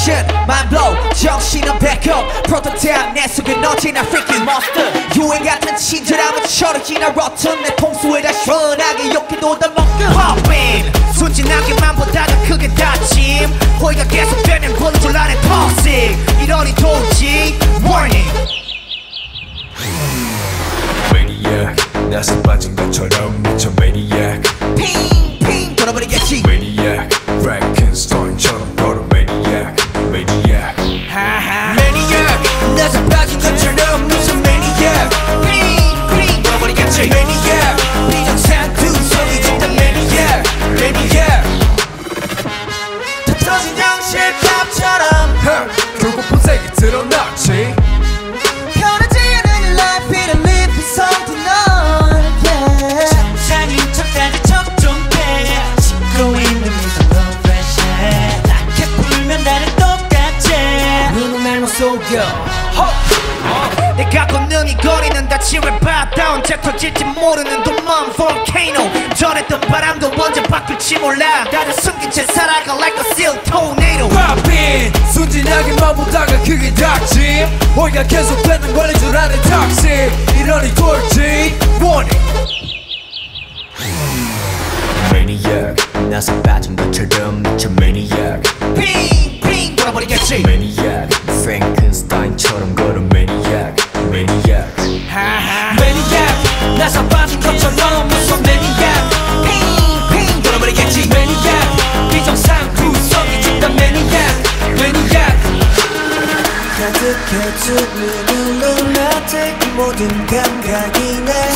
Revolution, mind blow, 정신은 backup 프로토타입 내 속엔 언제나 freaking monster 유행 같은 친절함은 철학이나 rotten 내 통수에다 시원하게 욕해도 다 먹고 Pop in, 순진하게만 보다가 크게 다짐 호의가 계속되면 본줄 안에 toxic 이러니 도지 warning Maniac 나서 빠진 것처럼 미쳐 Maniac 핑핑 돌아버리겠지 Maniac Frankenstein처럼 걸어 Maniac Maniac Maniac 나서 빠진 것처럼 무슨 Maniac 핑핑 돌아버리겠지 Maniac 비정상 두성이 진짜 Maniac Maniac 다 터진 정실밥처럼 결국 본색이 드러났지 편하지 않은 life in a live something on yeah 상상인 척까지 적중해 짚고 있는 미소 no pressure 낮게 풀면 다들 똑같지 눈은 날 못 속여 내가 걷는 이 거리는 다 지뢰바다 언제 터질지 모르는 도만 volcano 전했던 바람도 언제 바뀔지 몰라 나를 숨긴 채 살아가 like a seal tornado Poppin 순진하게만 보다가 크게 닥침 호의가 계속되는 걸린 줄 아는 toxic 이러니 돌지 Warning Maniac 나서 빠진 것처럼 미쳐 Maniac 핑핑 돌아버리겠지 Maniac Frankenstein처럼 걸어 Maniac Maniac Maniac 나서 빠진 것처럼 무슨 Maniac 핑핑 돌아버리겠지 Maniac 비정상 구성이 진짜 Maniac Maniac 가득해진 눈으로 나의 모든 감각이 내